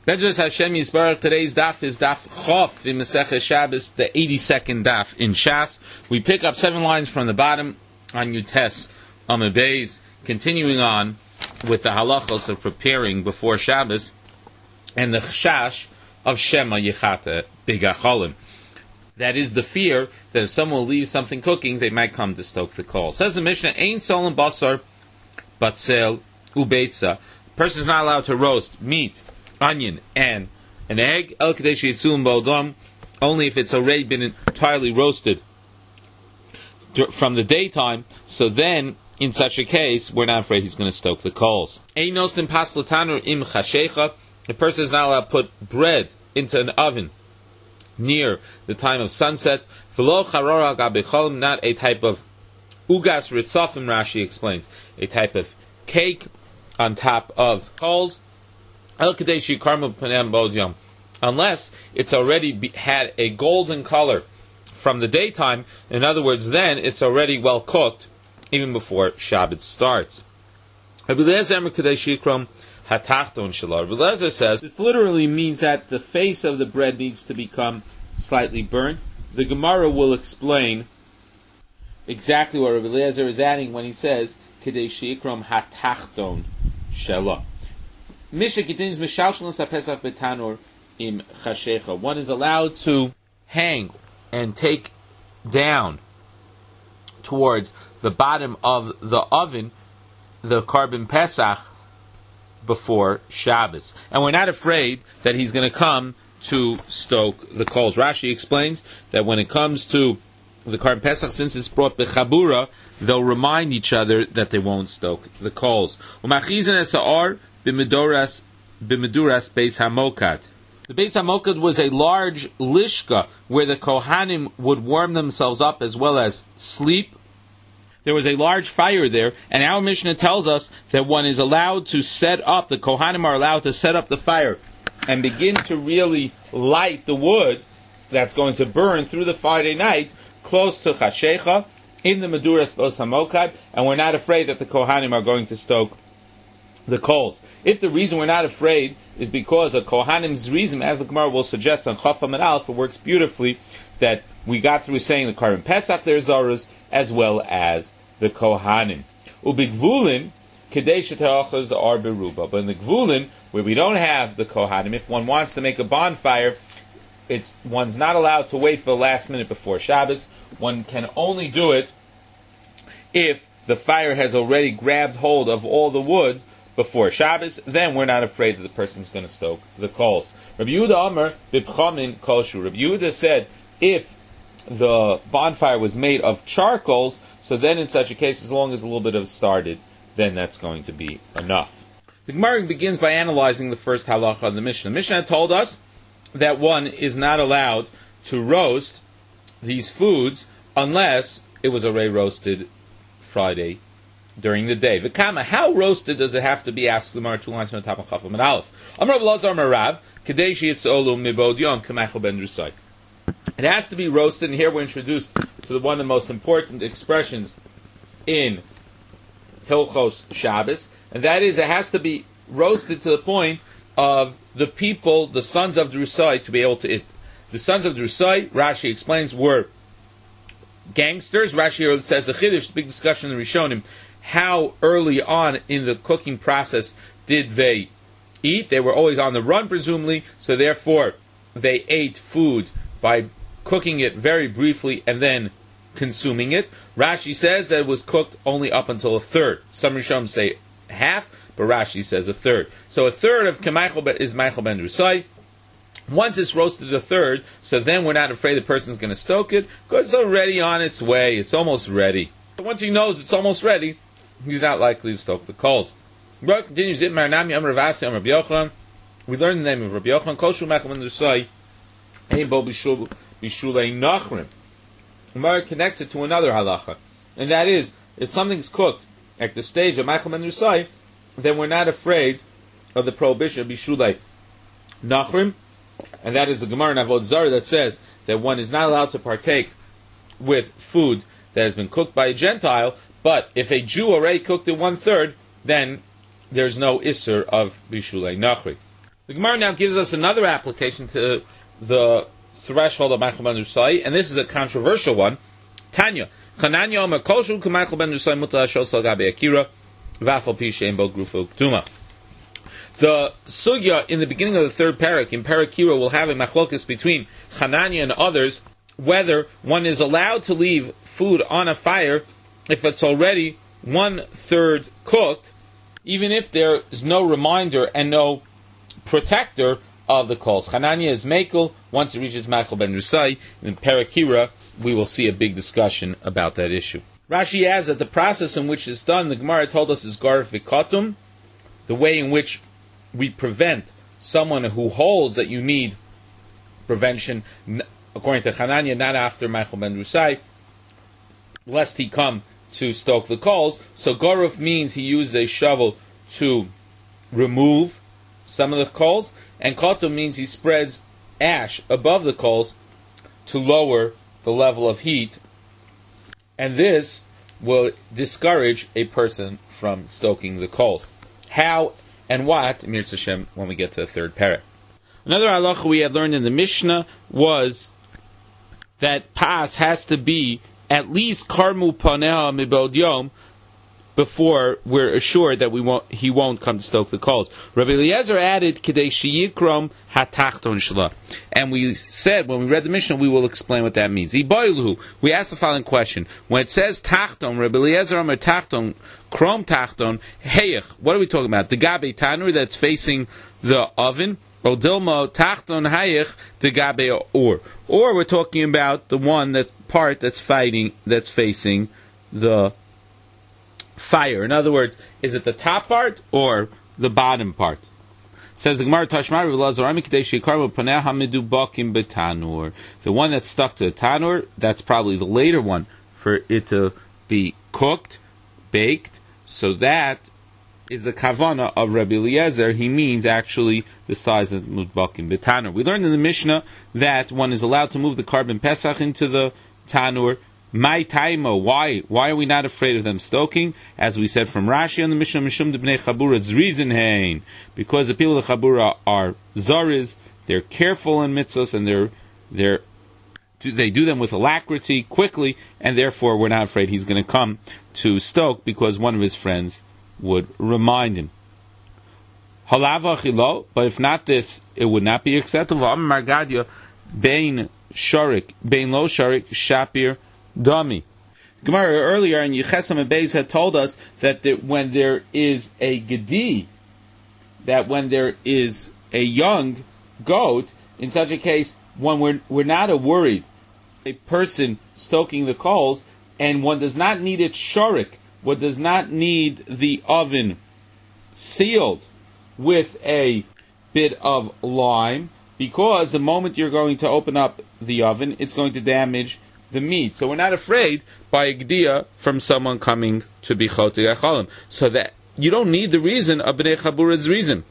Bezras Hashem Yisbarach. Today's daf is daf Chof in Masechah Shabbos, the 82nd daf in Shas. We pick up 7 lines from the bottom on Yutes Amud Beis, continuing on with the halachos of preparing before Shabbos and the chashash of Shema Yechata B'Gacholim. That is the fear that if someone will leave something cooking, they might come to stoke the coal. Says the Mishnah, Ein Solim Basar Batzel Ubeitza. A person is not allowed to roast meat, onion, and an egg, El Kadesh Yitzum Bodom, only if it's already been entirely roasted from the daytime. So then, in such a case, we're not afraid he's going to stoke the coals. Ein Nosnim Paslatanu Im Chashecha. A person is not allowed to put bread into an oven near the time of sunset. V'lo Charora Gabecholim, not a type of ugas ritzafim, Rashi explains, a type of cake on top of coals. Unless it's already had a golden color from the daytime. In other words, then it's already well cooked even before Shabbat starts. Rabbi Eliezer says this literally means that the face of the bread needs to become slightly burnt. The Gemara will explain exactly what Rabbi Eliezer is adding when he says Kedei Shikram Hatachton Shela. Misha continues, Mishalshlas HaPesach Betanor Im Chashecha. One is allowed to hang and take down towards the bottom of the oven the carbon Pesach before Shabbos. And we're not afraid that he's going to come to stoke the coals. Rashi explains that when it comes to the carbon Pesach, since it's brought Bechabura, they'll remind each other that they won't stoke the coals. Umachizan esa'ar B'meduras Beis Hamokad. The Beis Hamokad was a large lishka where the Kohanim would warm themselves up as well as sleep. There was a large fire there, and our Mishnah tells us that one is allowed to set up, the Kohanim are allowed to set up the fire and begin to really light the wood that's going to burn through the Friday night close to Chashecha in the Meduras Beis Hamokad, and we're not afraid that the Kohanim are going to stoke the coals. If the reason we're not afraid is because of Kohanim's reason, as the Gemara will suggest on Chaf and Aleph, it works beautifully that we got through saying the Karban Pesach, there's Zorus, as well as the Kohanim. Ubigvulin, Kadesh Te'achaz are Beruba. But in the Gvulin, where we don't have the Kohanim, if one wants to make a bonfire, one's not allowed to wait for the last minute before Shabbos. One can only do it if the fire has already grabbed hold of all the wood before Shabbos. Then we're not afraid that the person's going to stoke the coals. Rabbi Yehuda Amar B'Pchamin Kolshu. Rabbi Yehuda said if the bonfire was made of charcoals, so then in such a case, as long as a little bit of started, then that's going to be enough. The Gemara begins by analyzing the first halacha of the Mishnah. The Mishnah told us that one is not allowed to roast these foods unless it was already roasted Friday during the day. V'kama, how roasted does it have to be? Asks the Gemara 2 lines from the top of Chaf and Aleph. Amar Lazar Marav, Kadesh Yitzolu Mibod Yon Kamechel Ben Rusai. It has to be roasted, and here we're introduced to one of the most important expressions in Hilchos Shabbos, and that is it has to be roasted to the point of the people, the sons of Drusai, to be able to eat. The sons of Drusai, Rashi explains, were gangsters. Rashi here says a chiddush, big discussion in the Rishonim, how early on in the cooking process did they eat? They were always on the run, presumably, so therefore they ate food by cooking it very briefly and then consuming it. Rashi says that it was cooked only up until a third. Some Rishonim say half, but Rashi says a third. So a third of Kemeichel is Meichel Ben Rusai. Once it's roasted a third, so then we're not afraid the person's going to stoke it, because it's already on its way. It's almost ready. But once he knows it's almost ready, he's not likely to stoke the coals. Gemara continues, we learn the name of Rabbi Yochanan, Koshu Meichel Ben Rusai, Bo Bishulei Nachrim. Gemara connects it to another halacha, and that is, if something's cooked at the stage of Meichel Ben Rusai, then we're not afraid of the prohibition of Bishulei Nachrim, and that is the Gemara in Avod Zarah that says that one is not allowed to partake with food that has been cooked by a Gentile, but if a Jew already cooked it 1/3, then there's no Isser of Bishulei Nachri. The Gemara now gives us another application to the threshold of Michael ben Rusai, and this is a controversial one. Tanya, Chananya Omer Koshu K'Michael ben Rusai Mutar Shos Gabe Akira Vafal Pi Shein Bo Grufu Ktuma. The sugya in the beginning of the third parak, in Parakira, will have a machlokes between Chananya and others, whether one is allowed to leave food on a fire if it's already 1/3 cooked, even if there is no reminder and no protector of the coals. Chananya is mekel. Once it reaches Michael ben Rusai, in Parakira, we will see a big discussion about that issue. Rashi adds that the process in which it's done, the Gemara told us, is garf v'katum, the way in which we prevent someone who holds that you need prevention, according to Chananya, not after Michael ben Rusai, lest he come to stoke the coals. So garuf means he used a shovel to remove some of the coals, and katum means he spreads ash above the coals to lower the level of heat, and this will discourage a person from stoking the coals. How and what, Mirz Hashem, when we get to the third parak. Another halacha we had learned in the Mishnah was that pas has to be at least karmu paneha mibod yom before we're assured that he won't come to stoke the coals. Rabbi Eliezer added kidei sheyikrom hatachton shela, and we said when we read the Mishnah we will explain what that means. Iboiluhu, we asked the following question: when it says tachton, Rabbi Eliezer Omer tachton, krom tachton, heyach, what are we talking about? The gabe tanur that's facing the oven, or dilmo tachton hayach the gabe or we're talking about the one that's facing the fire. In other words, is it the top part or the bottom part? Says the Gemara Tashmar, the one that's stuck to the tanur, that's probably the later one for it to be cooked, baked. So that is the kavana of Rabbi Eliezer. He means actually the size of mudbakim betanur. We learned in the Mishnah that one is allowed to move the carbon pesach into the tanur. My taimo, why are we not afraid of them stoking? As we said from Rashi on the Mishnah, Mishum de Bnei Chabura Zrizin Hein, because the people of the Chabura are zaris, they're careful in mitzvahs, and they do them with alacrity, quickly, and therefore we're not afraid he's going to come to stoke because one of his friends would remind him. Halava chilo, but if not this, it would not be acceptable. Amar Margadia, bein lo sharik shapir Dami. Gemara earlier in Yechesam and Beis had told us that when there is a gedi, that when there is a young goat, in such a case, when we're not worried, a person stoking the coals, and one does not need it shorik, one does not need the oven sealed with a bit of lime, because the moment you're going to open up the oven, it's going to damage the meat. So we're not afraid by a gdiya from someone coming to be chotei achalim. So that you don't need the reason of Bnei Chabura's reason.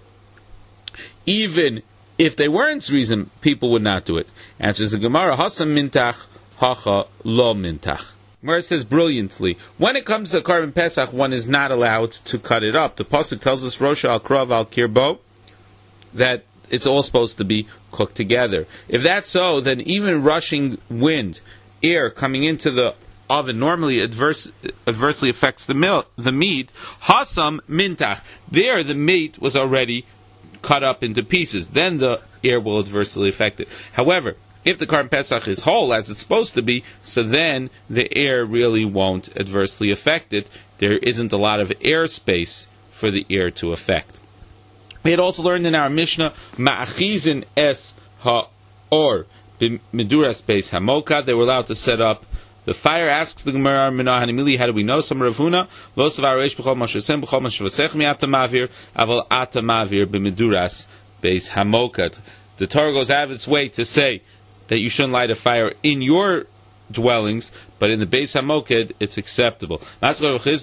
Even if they weren't reason, people would not do it. Answers the Gemara, Hasam mintach, hacha lo mintach. Gemara says brilliantly, when it comes to carbon pesach, one is not allowed to cut it up. The pasuk tells us, Rosh al krav al kirbo, that it's all supposed to be cooked together. If that's so, then even rushing wind, air coming into the oven normally adversely affects the meat. Hasam mintach. There, the meat was already cut up into pieces. Then the air will adversely affect it. However, if the Karban Pesach is whole, as it's supposed to be, so then the air really won't adversely affect it. There isn't a lot of air space for the air to affect. We had also learned in our Mishnah, Ma'achizin es ha'or b'meduras beis hamoka. They were allowed to set up the fire. Asks the Gemara, how do we know? Some Rav Huna, lo savar reish b'chol mashasem b'chol mashvasech mi'ata mavir aval ata mavir b'meduras beis hamoka. The Torah goes out of its way to say that you shouldn't light a fire in your dwellings, but in the Beis HaMoked, it's acceptable. Rav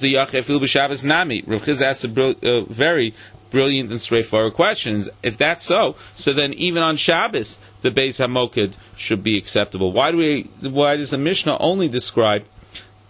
Chiz asked a very brilliant and straightforward question. If that's so then even on Shabbos, the Beis HaMoked should be acceptable. Why does the Mishnah only describe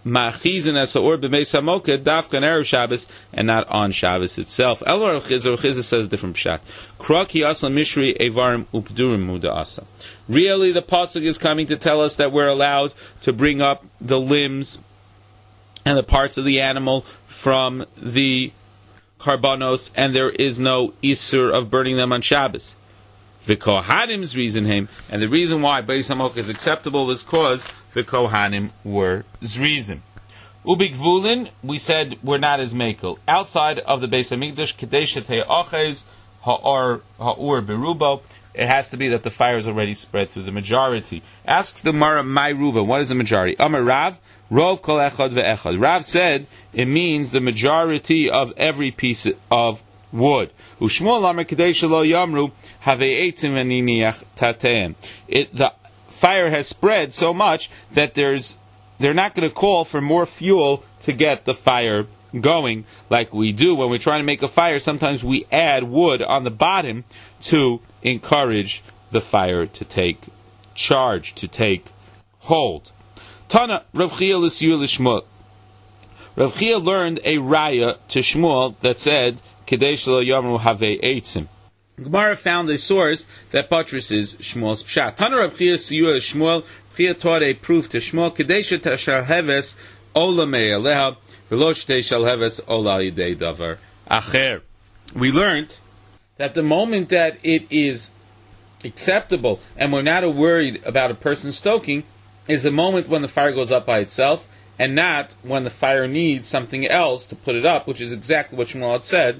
ma'achizin as ha'or b'meis hamoked dafkan erev Shabbos and not on Shabbos itself. Elor Rav Chizda says a different pshat. Kraki asla mishri evarim updurim muda asa. Really, the pasuk is coming to tell us that we're allowed to bring up the limbs and the parts of the animal from the karbanos, and there is no isur of burning them on Shabbos. The Kohanim's reason him, and the reason why Beis Hamoked is acceptable is because the Kohanim were zrizim. Ubigvulin, we said we're not as makel. Outside of the Beis Hamikdash, Kadesh Te'ochez Ha'or Berubo, it has to be that the fire is already spread through the majority. Asks the Mara, my Ruba, what is the majority? Amar Rav, Rov Kol Echad Ve'echad. Rav said it means the majority of every piece of wood. Ushmuel Amar Kadesh Lo Yamru Haveitzim Veniniach Tateim. The fire has spread so much that they're not going to call for more fuel to get the fire going like we do when we're trying to make a fire. Sometimes we add wood on the bottom to encourage the fire to take charge, to take hold. Tana Rav Chia l'siyur l'Shmuel. Rav Chia learned a raya to Shmuel that said Kadesh lo yamru havei eitzim. Gemara found a source that buttresses Shmuel's pshat. Tana Rav Chia l'siyur l'Shmuel. Chia taught a proof to Shmuel. Kadesh tashar heves ola me'aleha v'lo shtei shal heves ola yidei davar acher. We learned that the moment that it is acceptable and we're not worried about a person stoking is the moment when the fire goes up by itself, and not when the fire needs something else to put it up, which is exactly what Shmuel had said.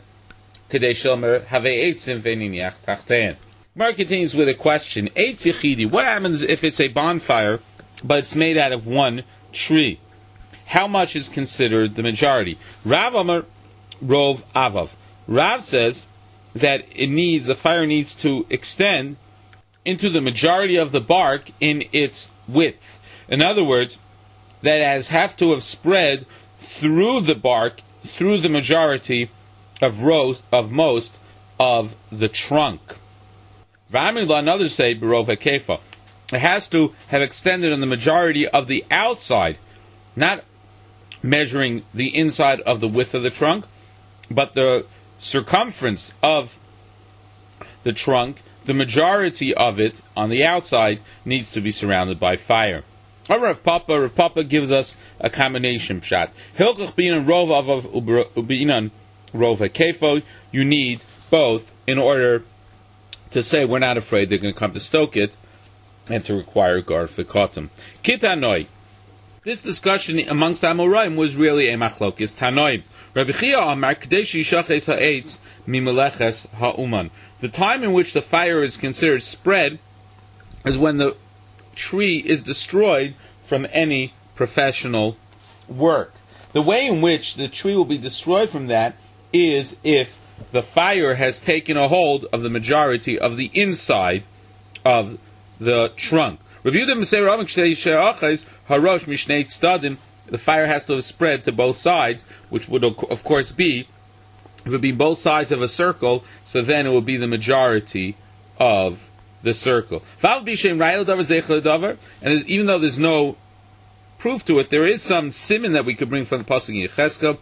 Gemara continues with a question. What happens if it's a bonfire, but it's made out of one tree? How much is considered the majority? Rav Amar Rov Avav. Rav says that the fire needs to extend into the majority of the bark in its width. In other words, that it have to have spread through the bark, through the majority of most of the trunk. V'amila, and others say, Berov HaKefa. It has to have extended on the majority of the outside, not measuring the inside of the width of the trunk, but the circumference of the trunk. The majority of it on the outside needs to be surrounded by fire. Rav Papa gives us a combination pshat. Hilchach binan rov avav ubinan rov hakefo. You need both in order to say we're not afraid they're going to come to stoke it, and to require gar fikotim. Kitanoi. This discussion amongst Amoraim was really a machlokis tanoim. Rabbi Chia Amar Kadesh Yishaches Ha'etz Mimeleches Ha'uman. The time in which the fire is considered spread is when the tree is destroyed from any professional work. The way in which the tree will be destroyed from that is if the fire has taken a hold of the majority of the inside of the trunk. The fire has to have spread to both sides, which would of course be, it would be both sides of a circle, so then it would be the majority of the circle. And even though there's no proof to it, there is some siman that we could bring from the pasuk in Yechezkel.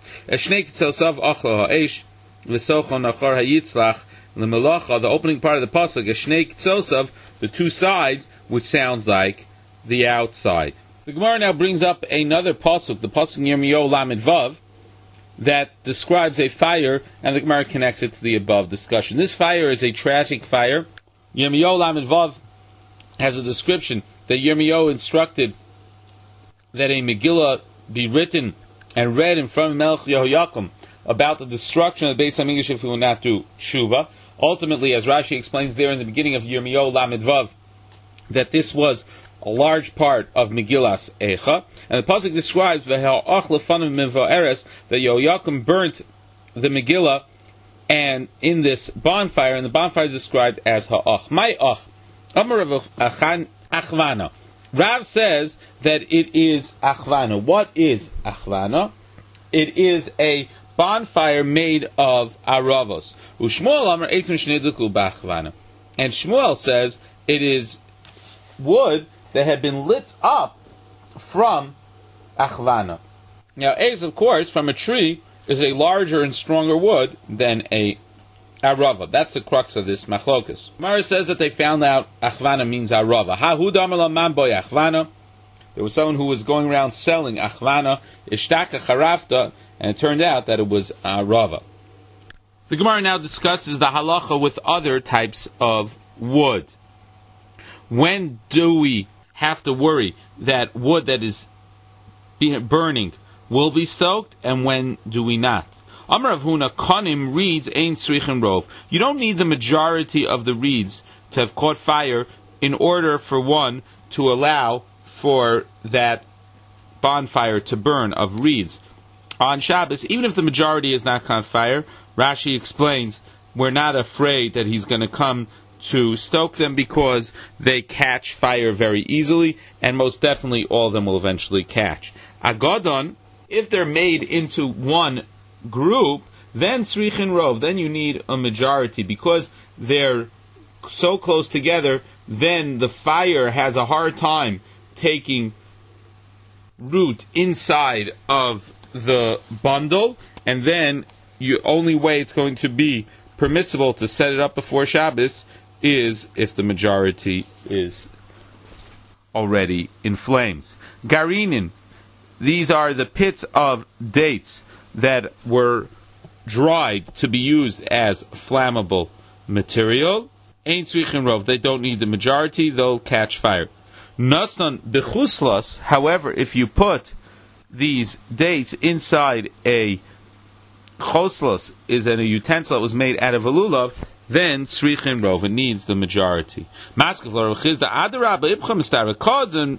The opening part of the pasuk, the two sides, which sounds like the outside. The Gemara now brings up another pasuk, the pasuk in Yirmiyahu Lamed Vav, that describes a fire, and the Gemara connects it to the above discussion. This fire is a tragic fire. Yirmiyahu Lamed Vav has a description that Yirmiyahu instructed that a Megillah be written and read in front of Melech Yehoyakim about the destruction of the Beis HaMikdash if he will not do Shuvah. Ultimately, as Rashi explains there in the beginning of Yirmiyahu Lamed Vav, that this was a large part of Megillas Eicha, and the pasuk describes that Yehoyakim burnt the Megillah, and in this bonfire, and the bonfire is described as ha'ach. My ach, Amar Rav Achvana. Rav says that it is achvana. What is achvana? It is a bonfire made of aravos. Ushmuel Amar Eitzim Shnei B'achvana, and Shmuel says it is wood that had been lit up from achvana. Now, Eiz, of course, from a tree, is a larger and stronger wood than a arava. That's the crux of this machlokas. Gemara says that they found out achvana means arava. Ha-hu damala man boy achvana. There was someone who was going around selling achvana, ishtaka charafta, and it turned out that it was arava. The Gemara now discusses the halacha with other types of wood. When do we have to worry that wood that is burning will be stoked, and when do we not? Amar Rav Huna, Konim reeds ein tzrichen rov. You don't need the majority of the reeds to have caught fire in order for one to allow for that bonfire to burn of reeds. On Shabbos, even if the majority is not caught fire, Rashi explains, we're not afraid that he's going to come to stoke them because they catch fire very easily, and most definitely all of them will eventually catch. Agadon, if they're made into one group, then tzrichin rov, then you need a majority, because they're so close together, then the fire has a hard time taking root inside of the bundle, and then the only way it's going to be permissible to set it up before Shabbos is if the majority is already in flames. Garinin, these are the pits of dates that were dried to be used as flammable material. Ein tzrichin rov, they don't need the majority, they'll catch fire. Nasnan bechuslas, however, if you put these dates inside a choslas, is a utensil that was made out of a lulav, then tzrichin rov, it needs the majority. Maskav l'Rav Chizda adarabba ibcha mistara kodim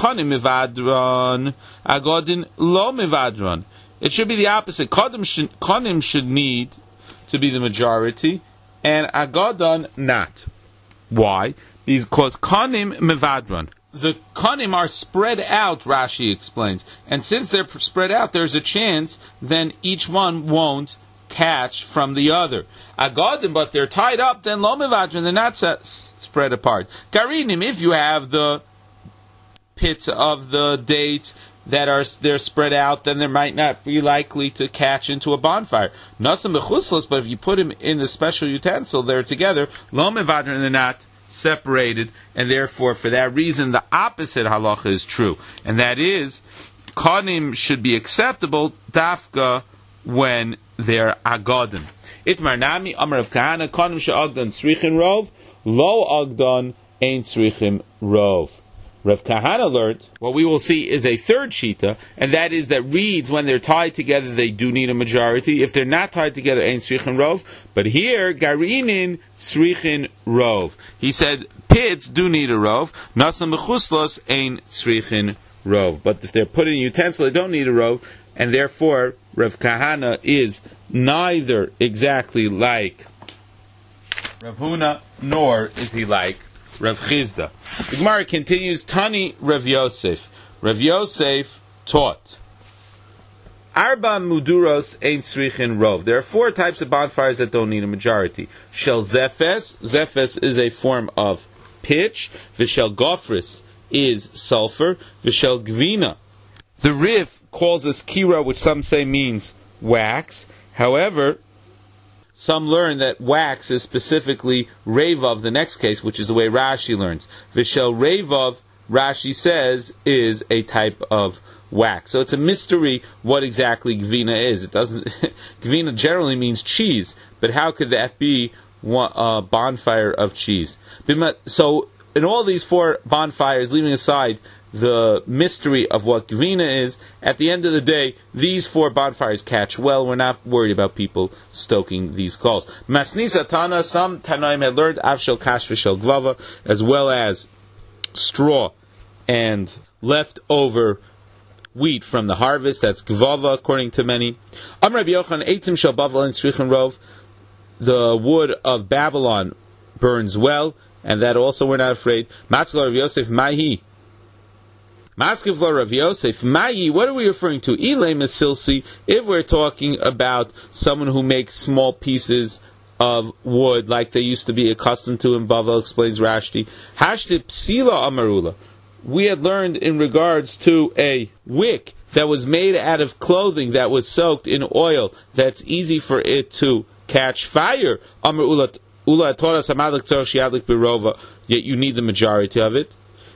mivadron agodin lo mivadron. It should be the opposite. Kodim should need to be the majority, and agodon not. Why? Because konim mivadron. The konim are spread out, Rashi explains. And since they're spread out, there's a chance then each one won't catch from the other. Agodim, but if they're tied up, then lo mivadron, they're not spread apart. Garinim, if you have the pits of the dates that they're spread out, then they might not be likely to catch into a bonfire. Nasam bechuslas, but if you put them in the special utensil, they're together, lo mivadron, they're not separated, and therefore, for that reason, the opposite halacha is true, and that is, konim should be acceptable dafka when they're agodim. Itmar nami amar Rav Kahana konim she'agdan tzrichin rov, lo agdan ein tzrichin rov. Rav Kahana learned, what we will see is a third shita, and that is that reeds, when they're tied together, they do need a majority. If they're not tied together, ain't tzrichin rov. But here, garinin tzrichin rov. He said, pits do need a rov. Nasam mechuslas ain't tzrichin rov. But if they're put in a utensil, they don't need a rov, and therefore, Rav Kahana is neither exactly like Rav Huna, nor is he like Rav Chizda. The Gemara continues, Tani Rav Yosef. Rav Yosef taught, Arba muduros ein tzrichin rov. There are 4 types of bonfires that don't need a majority. Shel zefes. Zefes is a form of pitch. V'shel gofris is sulfur. V'shel gvina. The Rif calls this kira, which some say means wax. However, some learn that wax is specifically Revav, the next case, which is the way Rashi learns. Vishel Revav, Rashi says, is a type of wax. So it's a mystery what exactly Gvina is. It doesn't. Gvina generally means cheese, but how could that be a bonfire of cheese? So in all these 4 bonfires, leaving aside the mystery of what Gvina is, at the end of the day, these 4 bonfires catch well. We're not worried about people stoking these coals. Masnisa Tana, some Tanaim had learned Avshel Kash V'Shel Gvava, as well as straw and leftover wheat from the harvest. That's Gvava, according to many. Amr Rabbi Yochanan, Eitzim Shel Bavel and Tzrichin Rov. The wood of Babylon burns well, and that also we're not afraid. Matzkel Rav Yosef Mahi. Maskevla Rav Yosef, Mayi, what are we referring to? Ilay Masilsi, if we're talking about someone who makes small pieces of wood, like they used to be accustomed to in Bavel, explains Rashti. Hashti Psila Amarula. we had learned in regards to a wick that was made out of clothing that was soaked in oil, that's easy for it to catch fire. Yet you need the majority of it.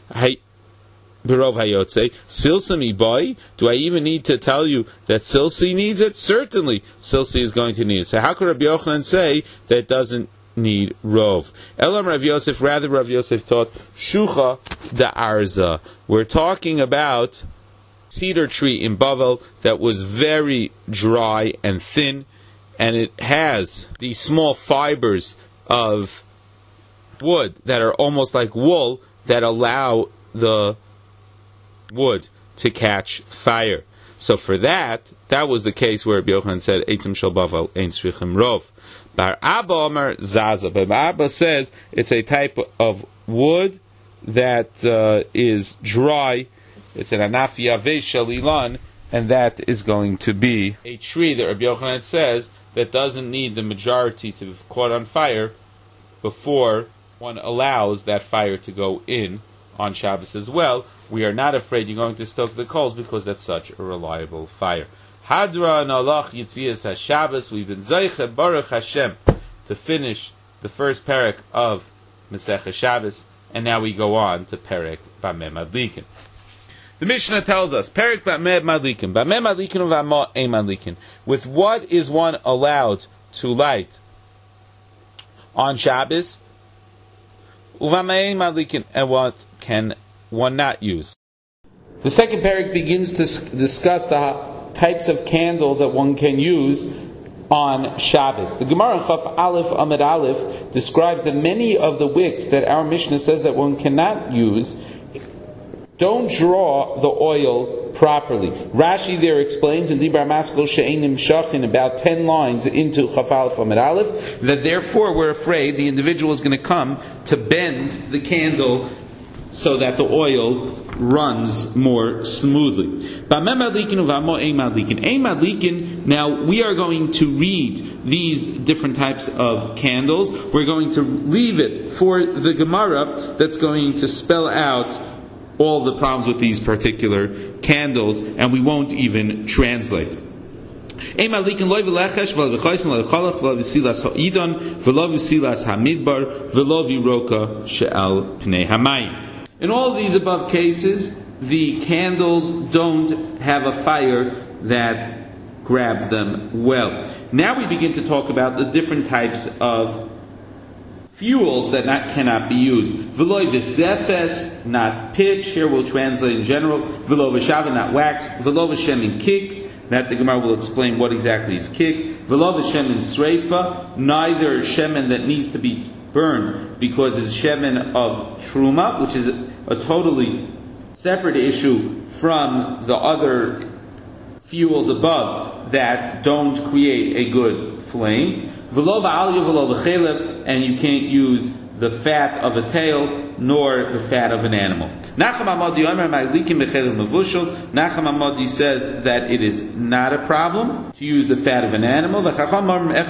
Silsami boy, do I even need to tell you that Silsi needs it? Certainly, Silsi is going to need it. So how could Rabbi Yochanan say that it doesn't need Rov? Elam Rav Yosef, rather Rav Yosef taught Shucha da Arza. We're talking about cedar tree in Bavel that was very dry and thin, and it has these small fibers of wood that are almost like wool that allow the wood to catch fire. So for that was the case where Rabbi Yochanan said Eitzim shel Bavel ein tzrichim rov. Bar Abba Omer Zaza. But Abba says it's a type of wood that is dry. It's an Anafi Yaveh shel Ilan, and that is going to be a tree that Rabbi Yochanan says that doesn't need the majority to be caught on fire before one allows that fire to go in on Shabbos as well. We are not afraid you're going to stoke the coals because that's such a reliable fire. Hadra and Allah Yitzias HaShabbos. We've been Zeicha Baruch Hashem to finish the first parak of Masechah Shabbos, and now we go on to parak Bameh Madlikin. The Mishnah tells us parak Bameh Madlikin, Bameh Madlikin uVama Ein Madlikin. With what is one allowed to light on Shabbos? Uvama Ein Madlikin, and what can one not use? The second parak begins to discuss the types of candles that one can use on Shabbos. The Gemara Chaf Aleph Amid Aleph describes that many of the wicks that our Mishnah says that one cannot use don't draw the oil properly. Rashi there explains in Dibar Maskil She'enim Shachin about 10 lines into Chaf Aleph Amid Aleph that therefore we're afraid the individual is going to come to bend the candle so that the oil runs more smoothly. Now we are going to read these different types of candles. We're going to leave it for the Gemara that's going to spell out all the problems with these particular candles, and we won't even translate. In all of these above cases, the candles don't have a fire that grabs them well. Now we begin to talk about the different types of fuels that cannot be used. V'lo v'zefes, not pitch. Here we'll translate in general. V'lo v'shava, not wax. V'lo v'shemin kik. That the Gemara will explain what exactly is kik. V'lo v'shemin sreifa, neither shemen that needs to be burned because it's shemen of truma, which is a totally separate issue from the other fuels above that don't create a good flame. V'lo v'aliyah v'lo v'chelev, and you can't use the fat of a tail nor the fat of an animal. Nachum Amadi says that it is not a problem to use the fat of an animal. According to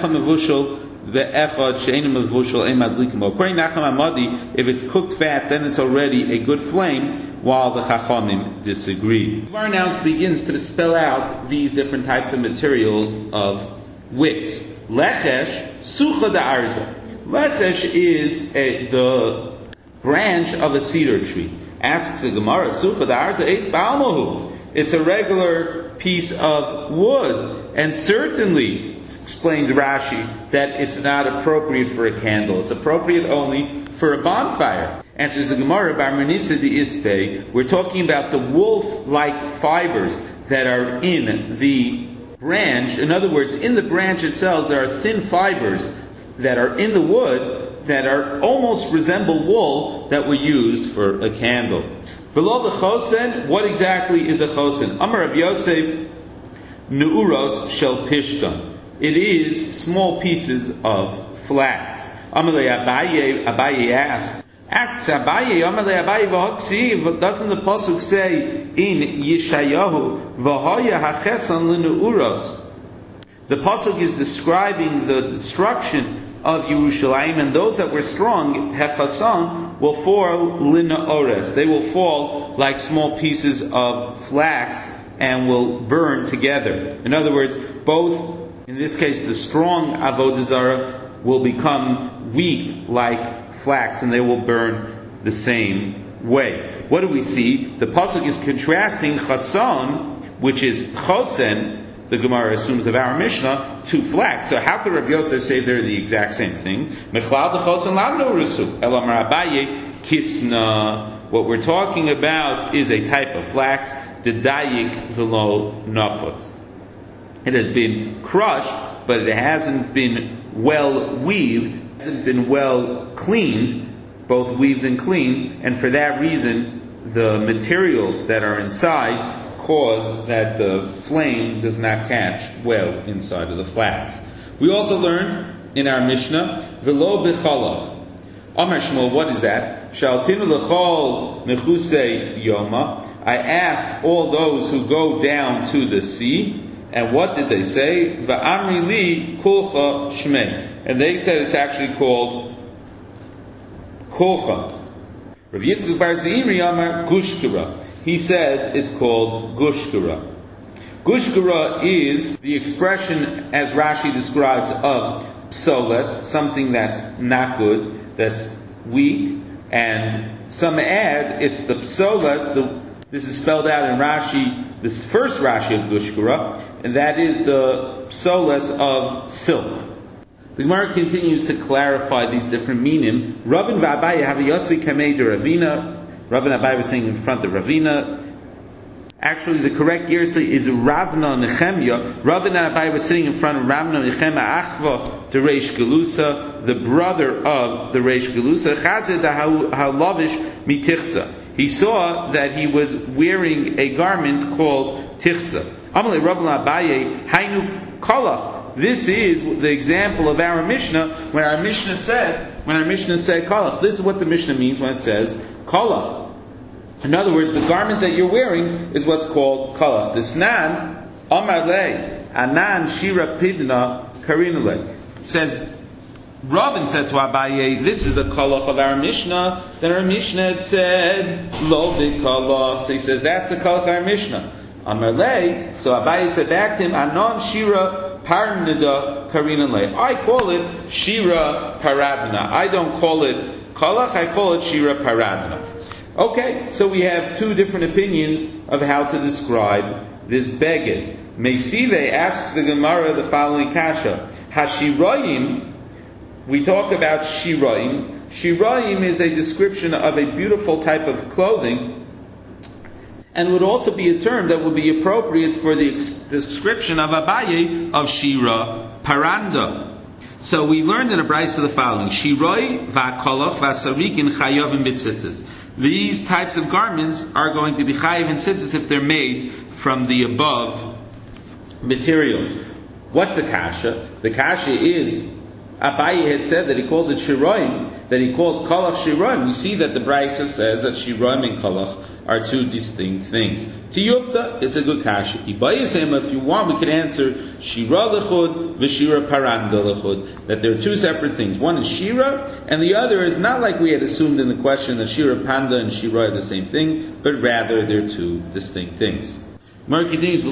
Nachum Amadi, if it's cooked fat, then it's already a good flame, while the Chachamim disagree. The Gemara now begins to spell out these different types of materials of wicks. Lechesh, sucha da'arza. Lechesh is the branch of a cedar tree. Asks the Gemara, sucha da'arza eitz ba'almahu. It's a regular piece of wood, and certainly, explains Rashi, that it's not appropriate for a candle. It's appropriate only for a bonfire. Answers the Gemara, Barmanisa di Ispe, we're talking about the wolf-like fibers that are in the branch. In other words, in the branch itself, there are thin fibers that are in the wood that are almost resemble wool that were used for a candle. Below the chosen, what exactly is a chosen? Amar Rav Yosef, Neuros shel pishton. It is small pieces of flax. Amalei Abaye asks Abaye, Amalei Abaye v'hoksiv, doesn't the pasuk say in Yeshayahu v'hoya hachesan l'neuros? The pasuk is describing the destruction of Yerushalayim, and those that were strong, Hechasan, will fall Lina Ores. They will fall like small pieces of flax and will burn together. In other words, both, in this case, the strong Avodah Zarah will become weak like flax, and they will burn the same way. What do we see? The pasuk is contrasting Chasan, which is Chosen, the Gemara assumes of our Mishnah, to flax. So how could Rav Yosef say they're the exact same thing? Mechlal dechosen lamno rusu elamar Abaye kisna. What we're talking about is a type of flax, the dayik velo nafot. It has been crushed, but it hasn't been well weaved, hasn't been well cleaned, both weaved and cleaned, and for that reason, the materials that are inside cause that the flame does not catch well inside of the flax. We also learned in our Mishnah, Velo b'chalach. Amar Shmuel, what is that? Shaltinu l'chol mechusei yoma. I asked all those who go down to the sea, and what did they say? Va'amri li kulcha shmei. And they said it's actually called kulcha. Rav Yitzchak bar Zeiri Amar gushkara. He said it's called gushkara. Gushkara is the expression, as Rashi describes, of psoles, something that's not good, that's weak, and some add it's the psoles. This is spelled out in Rashi, this first Rashi of gushkara, and that is the psoles of silk. The Gemara continues to clarify these different meaning. Rav and Abaye have a Yosvi Kamei de Ravina. Rav and Abaye was saying in front of Ravina. Actually, the correct Girsa is Ravna Nechemya. Rav and Abaye was sitting in front of Ravna Nechemya Achva de Reish Gelusa, the brother of the Reish Gelusa. Chazed ha'lavish mitichsa. He saw that he was wearing a garment called tichsa. Amalei Rav and Abaye hainu kolach. This is the example of our Mishnah when our Mishnah said kolach. This is what the Mishnah means when it says kolach. In other words, the garment that you're wearing is what's called kolach. The snan amar le anan shira pidna karinale. Says Rabin said to Abaye, this is the kolach of our Mishnah. Then our Mishnah had said lo kolach. So he says that's the kolach of our Mishnah. Amar le. So Abaye said back to him, anan shira Parnida Karinale. I call it Shira Paradna. I don't call it Kolach, I call it Shira Paradna. Okay, so we have two different opinions of how to describe this beged. Meisive asks the Gemara the following kasha. Hashirayim, we talk about Shirayim. Shirayim is a description of a beautiful type of clothing, and would also be a term that would be appropriate for the description of Abaye of Shira Paranda. So we learned in a brayso the following: Shiroi va'kolach va'sarikin chayavim b'tzitzis. These types of garments are going to be chayav in tzitzis if they're made from the above materials. What's the kasha? The kasha is Abaye had said that he calls it Shiroim, that he calls kolach Shiroim. We see that the brayso says that Shiroim and kolach are two distinct things. To Yufta, it's a good kasha. If you want, we can answer Shira lechud v'Shira Paranda lechud, that there are two separate things. One is Shira, and the other is not like we had assumed in the question that Shira Panda and Shira are the same thing, but rather they're two distinct things. That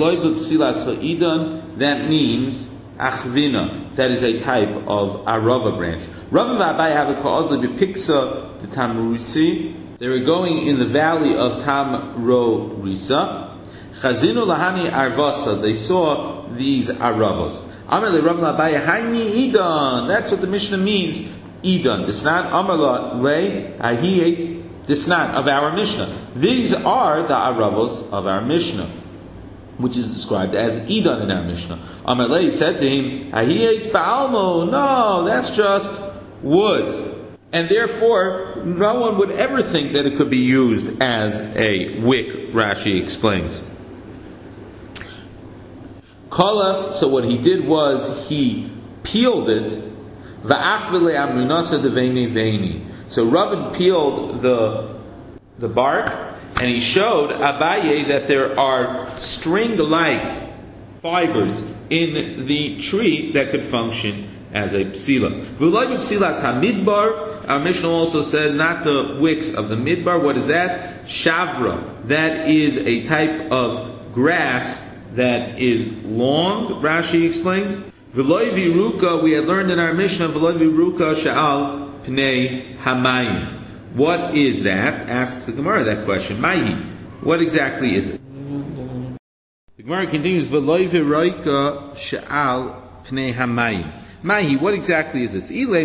means achvina. That is a type of arava branch. Rav and Abaye have a ka'azah b'piksa the tamrusi. They were going in the valley of Tamro-Risa. Chazinu lahani arvasa. They saw these aravos. Amar le Rav Abaye hayni idan. That's what the Mishnah means. Idan. Desnat amar le ahi desnat of our Mishnah. These are the aravos of our Mishnah, which is described as idan in our Mishnah. Amar le said to him, ahi ba'almo. No, that's just wood. And therefore, no one would ever think that it could be used as a wick, Rashi explains. Kolach, so what he did was, he peeled it, so Rav peeled the bark, and he showed Abaye that there are string-like fibers in the tree that could function as a psila. V'loi b'psilas hamidbar, our Mishnah also said not the wicks of the midbar. What is that? Shavra. That is a type of grass that is long, Rashi explains. V'loi v'ruka, we had learned in our Mishnah, v'loi v'ruka sha'al pnei hamayim. What is that? Asks the Gemara that question. Mahi. What exactly is it? The Gemara continues, v'loi v'ruka sha'al pnei hamayim. Mahi, what exactly is this? If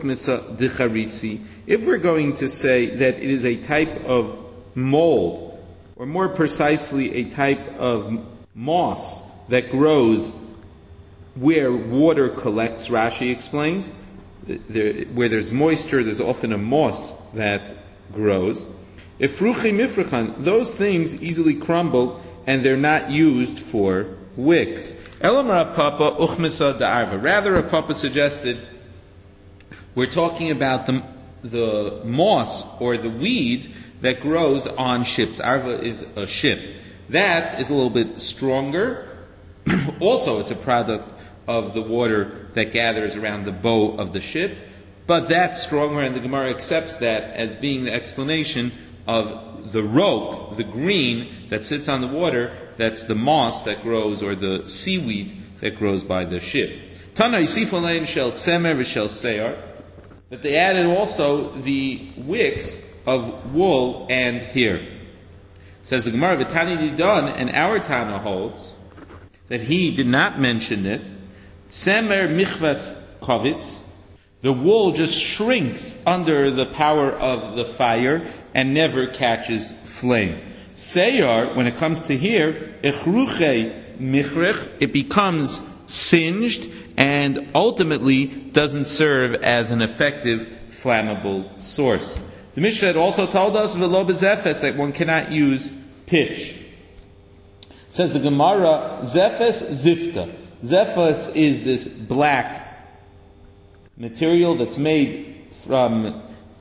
we're going to say that it is a type of mold, or more precisely a type of moss that grows where water collects, Rashi explains, where there's moisture, there's often a moss that grows. Ifruchi mifrachan, those things easily crumble and they're not used for wicks. Elamar Papa uchmisa da'arva. Rather, Papa suggested we're talking about the moss or the weed that grows on ships. Arva is a ship. That is a little bit stronger. Also, it's a product of the water that gathers around the bow of the ship. But that's stronger, and the Gemara accepts that as being the explanation of the rope, the green that sits on the water. That's the moss that grows, or the seaweed that grows by the ship. Tana yisifalein shel tzemer v'shel seyar. That they added also the wicks of wool and hair. Says the Gemara, V'tani Didan, and our Tana holds that he did not mention it. Tzemer michvatz kovitz. The wool just shrinks under the power of the fire and never catches flame. Seyar, when it comes to here, echruche michrech, it becomes singed and ultimately doesn't serve as an effective flammable source. The Mishnah had also told us v'lo bezefes, that one cannot use pitch. Says the Gemara, zefes zifta. Zefes is this black material that's made from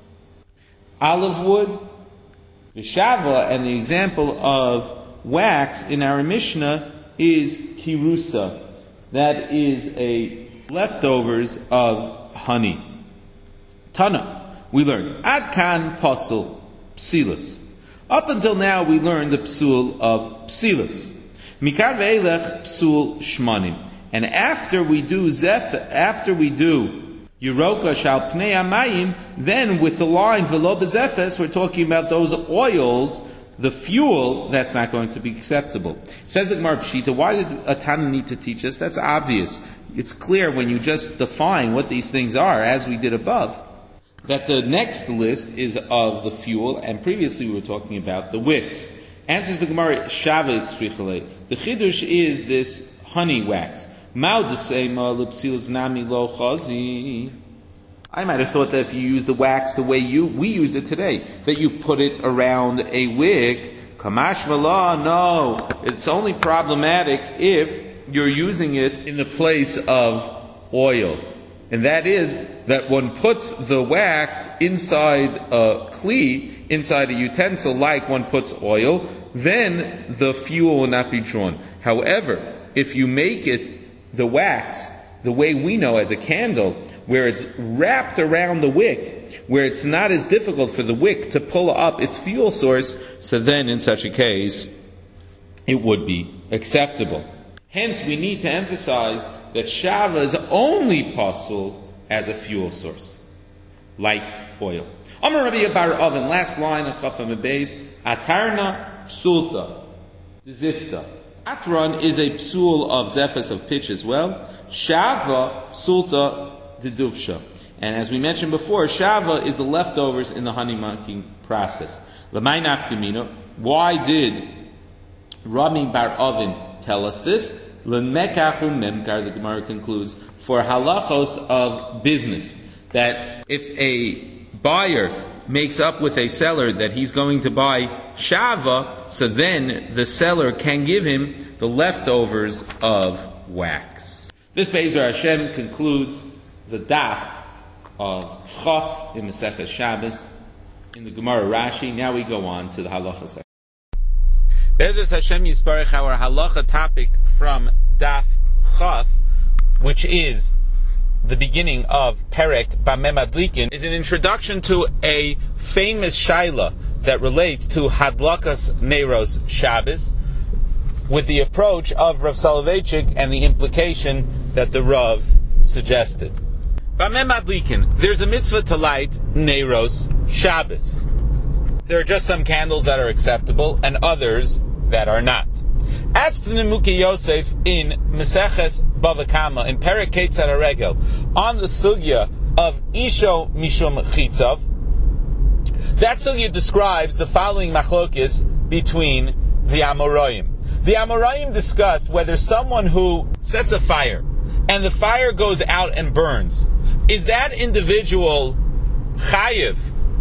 olive wood. V'shava, and the example of wax in our Mishnah is kirusa. That is a leftovers of honey. Tana, we learned Adkan Pasul Psilas. Up until now, we learned the psul of psilas. Mikar ve'elech psul shmanim. And after we do Yeroka shal pnei amayim, then with the line v'lo bezefes, we're talking about those oils, the fuel, that's not going to be acceptable. Says the Gemara Pshita, why did a Tana need to teach us? That's obvious. It's clear when you just define what these things are, as we did above, that the next list is of the fuel, and previously we were talking about the wicks. Answers the Gemara, Shavet tzrichale. The Chidush is this honey wax. I might have thought that if you use the wax the way we use it today, that you put it around a wick. Kamash v'la, no. It's only problematic if you're using it in the place of oil. And that is that one puts the wax inside a kli, inside a utensil, like one puts oil, then the fuel will not be drawn. However, if you make it the wax the way we know as a candle, where it's wrapped around the wick, where it's not as difficult for the wick to pull up its fuel source, so then in such a case, it would be acceptable. Hence, we need to emphasize that Shava is only pasul as a fuel source, like oil. Amar Rabbi Bar Oven, last line of Chafam Beis, Atarna psulta, zifta. Atron is a psul of zefes, of pitch as well. Shava psulta deduvsha. And as we mentioned before, shava is the leftovers in the honey-making process. L'may nafkamina. Why did Rami Bar Oven tell us this? L'mekachu memkar, the Gemara concludes, for halachos of business, that if a buyer makes up with a seller that he's going to buy shava, so then the seller can give him the leftovers of wax. This Be'ezer Hashem concludes the daf of Chaf in Masechet Shabbos in the Gemara Rashi. Now we go on to the halacha section. Be'ezer Hashem Yisparech, our halacha topic from daf Chaf, which is the beginning of Perek Bameh Madlikin is an introduction to a famous shaila that relates to Hadlakas Neiros Shabbos, with the approach of Rav Soloveitchik and the implication that the Rav suggested. Bameh Madlikin, there's a mitzvah to light Neiros Shabbos. There are just some candles that are acceptable and others that are not. As to the Nimukei Yosef in Meseches Bava Kama in Perek Ketzar HaRegel on the sugya of Isho Mishum Chitzav, that sugya describes the following machlokis between the Amoraim. The Amoraim discussed whether someone who sets a fire and the fire goes out and burns, is that individual chayiv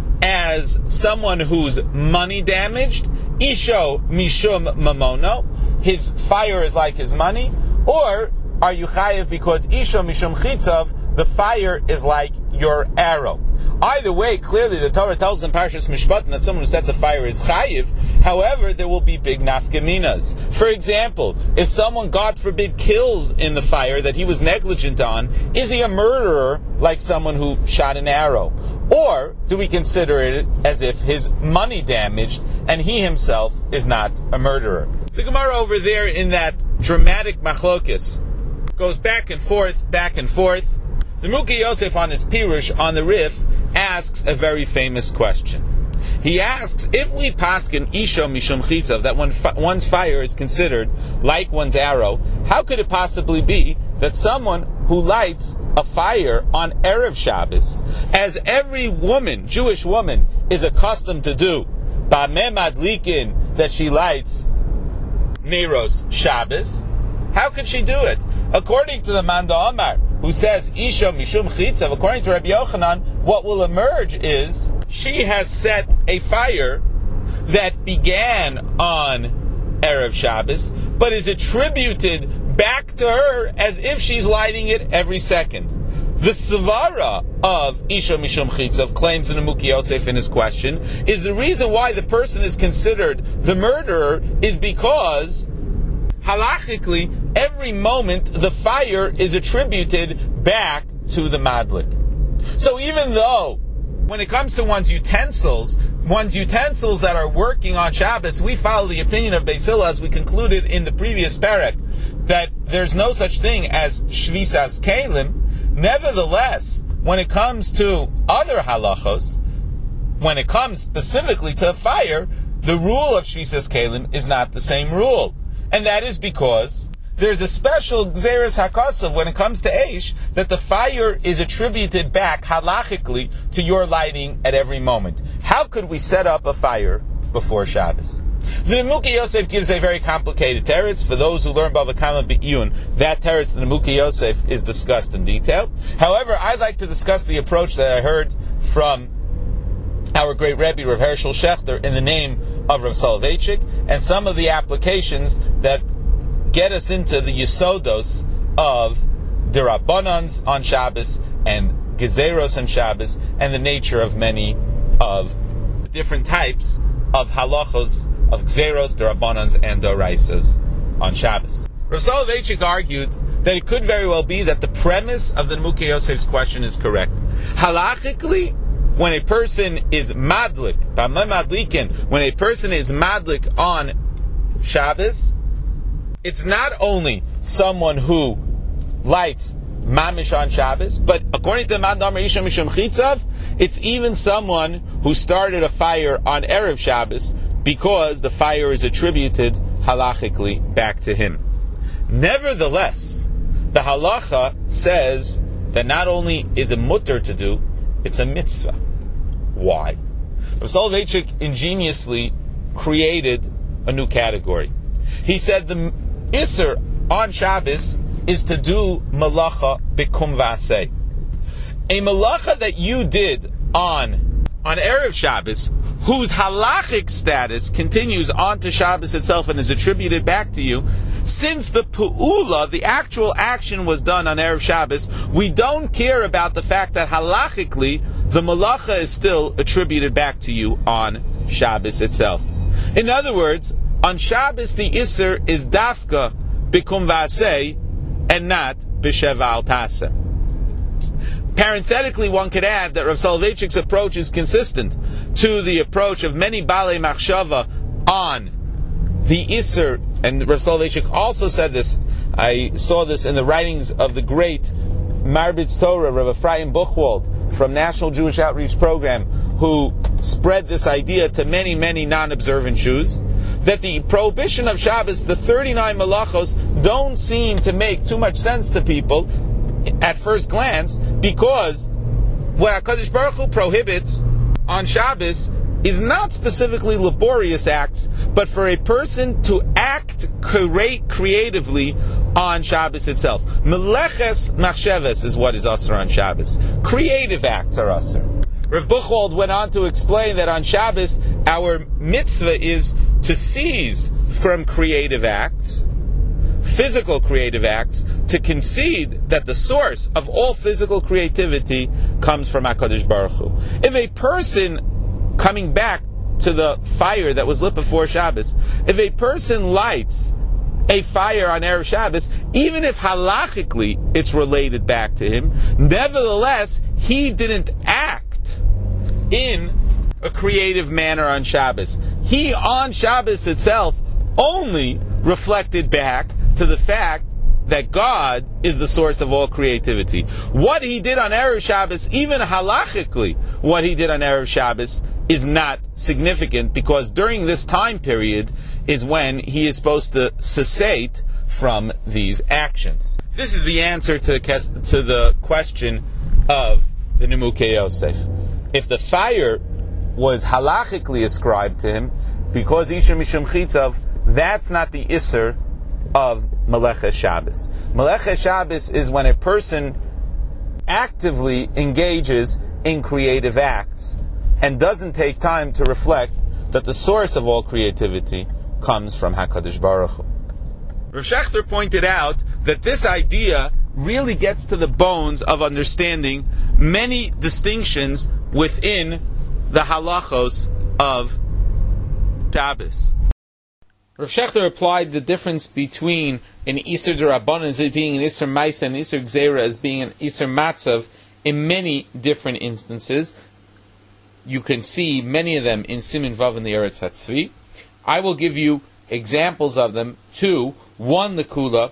as someone who's money damaged, Isho Mishum Mamono, his fire is like his money, or are you chayiv because Isho Mishum Chitzav, the fire is like your arrow? Either way, clearly the Torah tells in Parshas Mishpatim that someone who sets a fire is chayiv. However, there will be big nafkaminas. For example, if someone, God forbid, kills in the fire that he was negligent on, is he a murderer like someone who shot an arrow? Or do we consider it as if his money damaged and he himself is not a murderer? The Gemara over there in that dramatic machlokis goes back and forth, back and forth. The Nimukei Yosef on his Pirush on the Rif asks a very famous question. He asks, if we paskin Isho Mishum Chitzav, that one's fire is considered like one's arrow, how could it possibly be that someone who lights a fire on Erev Shabbos, as every woman, Jewish woman, is accustomed to do, Bameh Madlikin, that she lights Neiros Shabbos, how could she do it? According to the Manda Amar, who says Isha Mishum Chitzav, according to Rabbi Yochanan, what will emerge is she has set a fire that began on Erev Shabbos, but is attributed back to her as if she's lighting it every second. The Svara of Isha Mishum Chitzav, claims in Nimukei Yosef in his question, is the reason why the person is considered the murderer is because halachically, every moment the fire is attributed back to the madlik. So even though, when it comes to one's utensils that are working on Shabbos, we follow the opinion of Beis Hillel, as we concluded in the previous parak, that there's no such thing as shvisas kelim. Nevertheless, when it comes to other halachos, when it comes specifically to fire, the rule of shvisas kelim is not the same rule. And that is because there's a special Gzeres HaKasav when it comes to Eish, that the fire is attributed back halachically to your lighting at every moment. How could we set up a fire before Shabbos? The Nimukei Yosef gives a very complicated teretz. For those who learn Bava Kama B'iyun, that teretz, the Nimukei Yosef, is discussed in detail. However, I'd like to discuss the approach that I heard from our great Rebbe, Rav Hershel Shechter, in the name of Rav Soloveitchik, and some of the applications that get us into the Yesodos of Dirabbanans on Shabbos and Gezeros on Shabbos, and the nature of many of the different types of halachos of Gezeros, Dirabbanans, and Doraisas on Shabbos. Rav Soloveitchik argued that it could very well be that the premise of the Nimukei Yosef's question is correct. Halachically, when a person is madlik, b'meh madlikin, when a person is madlik on Shabbos, it's not only someone who lights mamish on Shabbos, but according to Mandamar Isha Mishum Chitzav, it's even someone who started a fire on Erev Shabbos because the fire is attributed halachically back to him. Nevertheless, the halacha says that not only is it mutter to do, it's a mitzvah. Why? Rav Soloveitchik ingeniously created a new category. He said the Isser on Shabbos is to do malacha bikum v'aseh. A malacha that you did on Erev Shabbos, whose halachic status continues on to Shabbos itself and is attributed back to you, since the pu'ula, the actual action, was done on Erev Shabbos, we don't care about the fact that halachically the malacha is still attributed back to you on Shabbos itself. In other words, on Shabbos the Isser is dafka bikum v'aseh and not b'sheva al taseh. Parenthetically, one could add that Rav Soloveitchik's approach is consistent to the approach of many Balei Machshava on the Isser, and Rav Soloveitchik also said this. I saw this in the writings of the great Marbitz Torah, Rav Ephraim Buchwald, from National Jewish Outreach Program, who spread this idea to many, many non-observant Jews, that the prohibition of Shabbos, the 39 malachos, don't seem to make too much sense to people at first glance, because what HaKadosh Baruch Hu prohibits on Shabbos is not specifically laborious acts, but for a person to act creatively on Shabbos itself. Meleches machsheves is what is asur on Shabbos. Creative acts are asur. Rav Buchwald went on to explain that on Shabbos, our mitzvah is to cease from creative acts, physical creative acts, to concede that the source of all physical creativity comes from HaKadosh Baruch Hu. If a person, coming back to the fire that was lit before Shabbos, if a person lights a fire on Erev Shabbos, even if halachically it's related back to him, nevertheless, he didn't act in a creative manner on Shabbos. He, on Shabbos itself, only reflected back to the fact that God is the source of all creativity. What he did on Erev Shabbos, even halachically, what he did on Erev Shabbos, is not significant, because during this time period is when he is supposed to cessate from these actions. This is the answer to the question of the Nimukei Yosef. If the fire was halachically ascribed to him, because Isha Mishum Chitzav, that's not the Isser of Meleches Shabbos. Meleches Shabbos is when a person actively engages in creative acts and doesn't take time to reflect that the source of all creativity comes from HaKadosh Baruch Hu. Rav Shechter pointed out that this idea really gets to the bones of understanding many distinctions within the halachos of Shabbos. Rav Shechter applied the difference between an Isser D'Rabbanan as being an Isser Maisa and an Isser Gzeira as being an Isser Matzav in many different instances. You can see many of them in Siman Vav in the Eretz HaTzvi. I will give you examples of them. Two, one the Kula,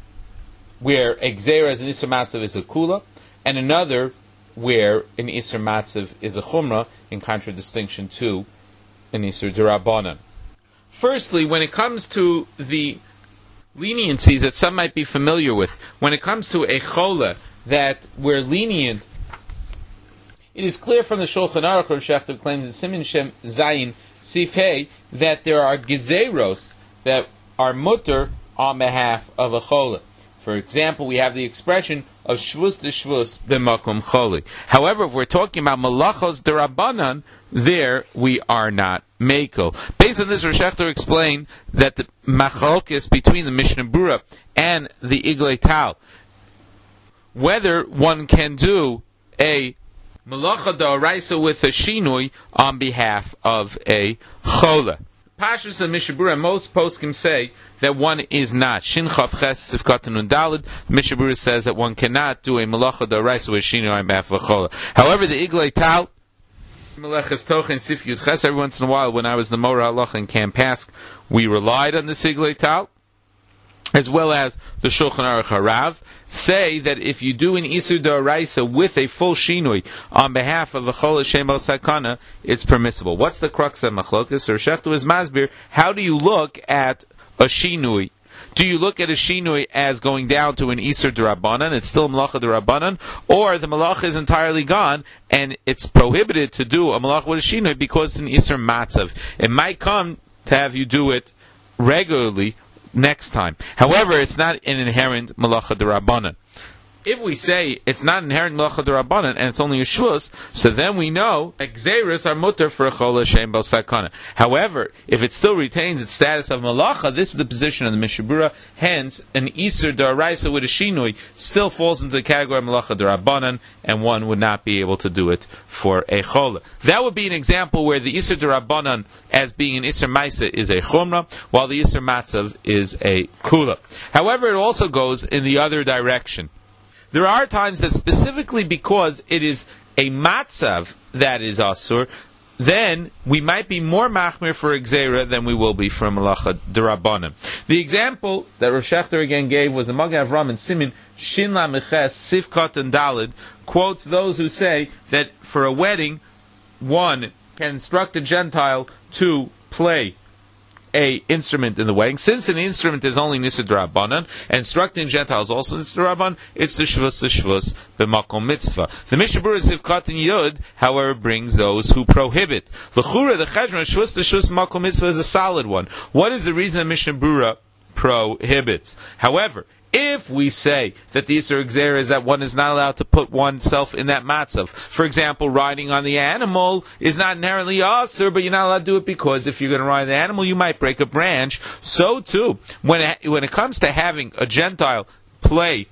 where a Gzeira as an Isser Matzav is a Kula, and another where an Isser Matzav is a Chumrah, in contradistinction to an Isser D'Rabbanan. Firstly, when it comes to the leniencies that some might be familiar with, when it comes to a chola that we're lenient, it is clear from the Shulchan Aruch, Rav Shechter claims in Siman Shem Zayin Sif Hey, that there are gezeros that are mutter on behalf of a chola. For example, we have the expression of shvus de shvus b'makom choli. However, if we're talking about malachos d'Rabbanan, there we are not mekel. Based on this, Rav Shechter explained that the machlokes between the Mishnah Berurah and the Iglei Tal, whether one can do a malacha d'oraisa with a shinui on behalf of a chola. Pashtus and Mishnah Berurah, most poskim say that one is not. Shin Chav Ches Sifkat Nun Daled. Mishnah Berurah says that one cannot do a malacha d'oraisa with shinui on behalf of a chola. However, the Iglei Tal, Meleches Tochen Sif Yud Ches, every once in a while, when I was the Mora Halacha in Camp Pask, we relied on the Iglei Tal, as well as the Shulchan Aruch Harav, say that if you do an Isur D'Oraisa with a full shinui on behalf of a Chol Hashem Al Sakana, it's permissible. What's the crux of Machlokes? Or Shechtu is Masbir, how do you look at a shinui? Do you look at a shinui as going down to an Isur D'Rabbanan, it's still Malacha D'Rabbanan, or the Malacha is entirely gone, and it's prohibited to do a Malacha with a shinui because it's an Isur Matzav. It might come to have you do it regularly next time. However, it's not an inherent Malacha D'Rabbanan. If we say it's not inherent Malacha D'Rabbanan and it's only a shvus, so then we know Gzeiros are mutter for a Chol Hashem Bal Sakana. However, if it still retains its status of Malacha, this is the position of the Mishnah Berurah, hence an Isur D'Oraisa with a Shinui still falls into the category of Malacha D'Rabbanan, and one would not be able to do it for a Chol. That would be an example where the Isur D'Rabbanan as being an Isur Maisa is a Chumrah, while the Isur Matzav is a Kula. However, it also goes in the other direction. there are times that specifically because it is a matzav that is asur, then we might be more machmir for Gzeira than we will be for Malacha D'Rabbanan. The example that Rosh Shechter again gave was the Magen Avram and Simin Shin La Meches Sifkat and Dalid quotes those who say that for a wedding, one can instruct a Gentile to play a instrument in the wedding. Since an instrument is only Nisr D'Rabbanan, and instructing Gentiles also Nisr D'Rabbanan, it's the Shvus b'makom mitzvah. The Mishnah Berurah Sivkat and Yud, however, brings those who prohibit. L'chura, the Cheshvan, Shvus b'makom mitzvah is a solid one. What is the reason that Mishnah Berurah prohibits? However, if we say that the Isser Gzeira is that one is not allowed to put oneself in that matzav, for example, riding on the animal is not inherently Asur, but you're not allowed to do it because if you're going to ride the animal, you might break a branch. So too, when it comes to having a Gentile play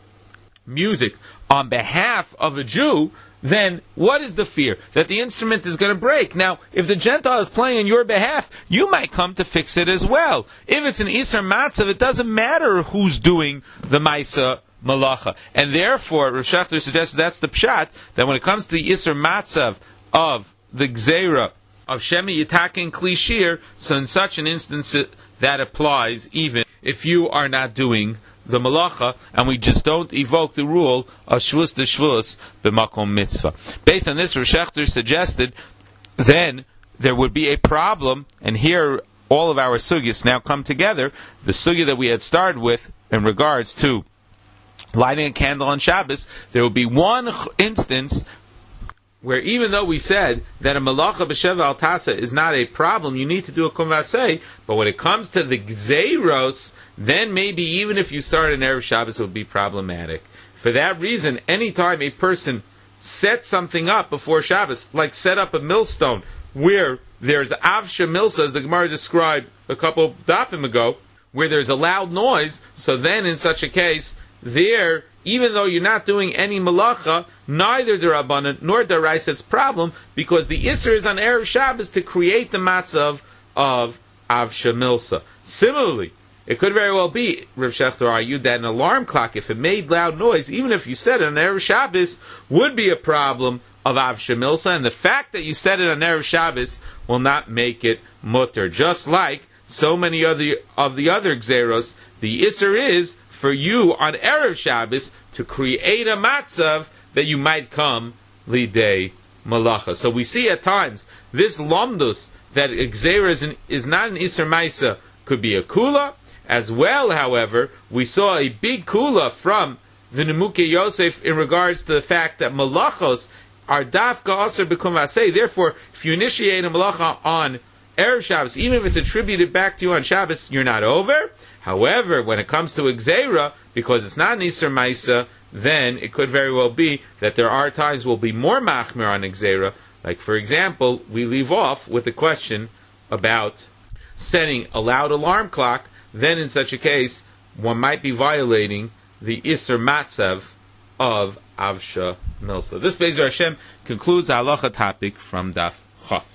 music on behalf of a Jew, then what is the fear? That the instrument is going to break. Now, if the Gentile is playing on your behalf, you might come to fix it as well. If it's an Isser Matzav, it doesn't matter who's doing the Maisa Malacha. And therefore, Rosh Shechter suggests that's the Pshat, that when it comes to the Isser Matzav of the Gzeira of Shemi Yitak and Klishir, so in such an instance that applies even if you are not doing the malacha, and we just don't evoke the rule of shvus de shvus b'makom mitzvah. Based on this, Rosh Shechter suggested then there would be a problem, and here all of our sugyas now come together. The sugya that we had started with in regards to lighting a candle on Shabbos, there will be one instance where even though we said that a malacha b'sheva al tasa is not a problem, you need to do a kumvasei, but when it comes to the gzeiros, then maybe even if you start an Erev Shabbos, it would be problematic. For that reason, anytime a person sets something up before Shabbos, like set up a millstone, where there's avsha milsa, as the Gemara described a couple of dapim ago, where there's a loud noise, so then in such a case, there, even though you're not doing any malacha, neither D'Rabbanan nor D'Oraisa it's problem, because the Isser is on Erev Shabbos to create the matzav of avsha milsa. Similarly, it could very well be, Rav Shechter argued, that an alarm clock, if it made loud noise, even if you set it on Erev Shabbos, would be a problem of avsha milsa, and the fact that you set it on Erev Shabbos will not make it mutter. Just like so many of the other gzeros, the Isser is for you on Erev Shabbos to create a matzav that you might come lidei malacha. So we see at times this lomdus that gzera is not an Isser Maisa could be a kula. As well, however, we saw a big kula from the Nemuke Yosef in regards to the fact that malachos are dafka aser b'kum vasei. Therefore, if you initiate a malacha on Erev Shabbos, even if it's attributed back to you on Shabbos, you're not over. However, when it comes to a gzeira, because it's not an Isser Maisa, then it could very well be that there are times we'll be more machmir on a gzeira. Like, for example, we leave off with the question about setting a loud alarm clock. Then in such a case, one might be violating the Isser Matzav of Avsha Milsa. This Be'ezer Hashem concludes the halacha topic from Daf Chaf.